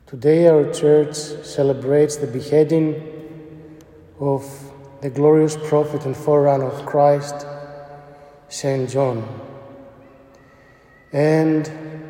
Today our church celebrates the beheading of the glorious prophet and forerunner of Christ, Saint John. And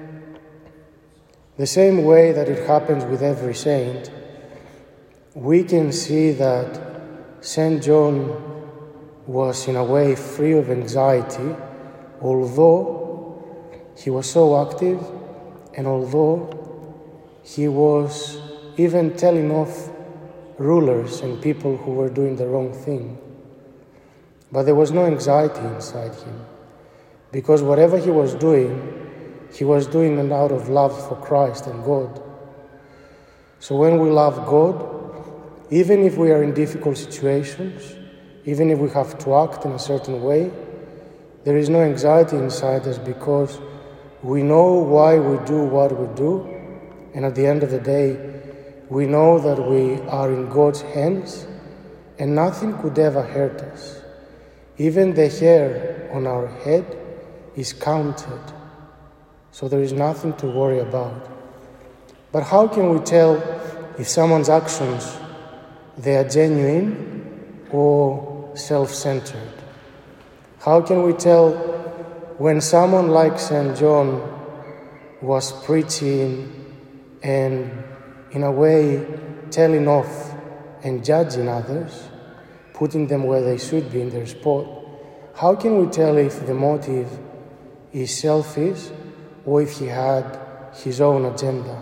the same way that it happens with every saint, we can see that Saint John was in a way free of anxiety, although he was so active and although he was even telling off rulers and people who were doing the wrong thing. But there was no anxiety inside him, because whatever he was doing it out of love for Christ and God. So when we love God, even if we are in difficult situations, even if we have to act in a certain way, there is no anxiety inside us because we know why we do what we do, and at the end of the day, we know that we are in God's hands and nothing could ever hurt us. Even the hair on our head is counted, so there is nothing to worry about. But how can we tell if someone's actions, they are genuine or self-centered? How can we tell when someone like St. John was preaching and in a way telling off and judging others, putting them where they should be in their spot? How can we tell if the motive is selfish or if he had his own agenda?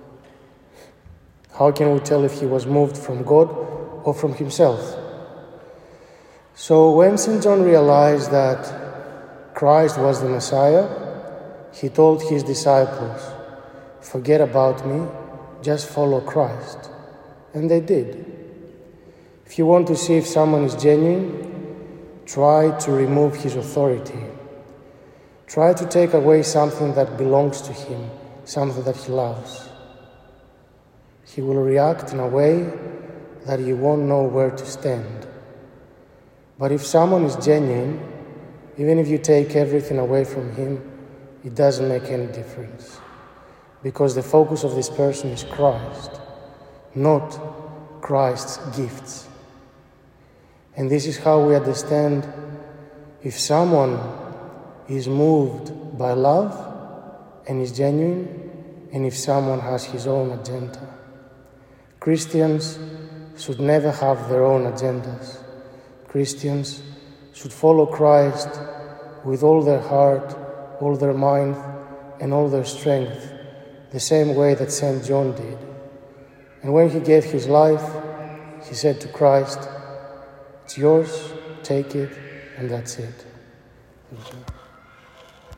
How can we tell if he was moved from God or from himself? So when St. John realized that Christ was the Messiah, he told his disciples, "Forget about me, just follow Christ." And they did. If you want to see if someone is genuine, try to remove his authority. Try to take away something that belongs to him, something that he loves. He will react in a way that you won't know where to stand. But if someone is genuine, even if you take everything away from him, it doesn't make any difference. Because the focus of this person is Christ, not Christ's gifts. And this is how we understand if someone is moved by love and is genuine, and if someone has his own agenda. Christians should never have their own agendas. Christians should follow Christ with all their heart, all their mind, and all their strength, the same way that St. John did. And when he gave his life, he said to Christ, "It's yours, take it," and that's it.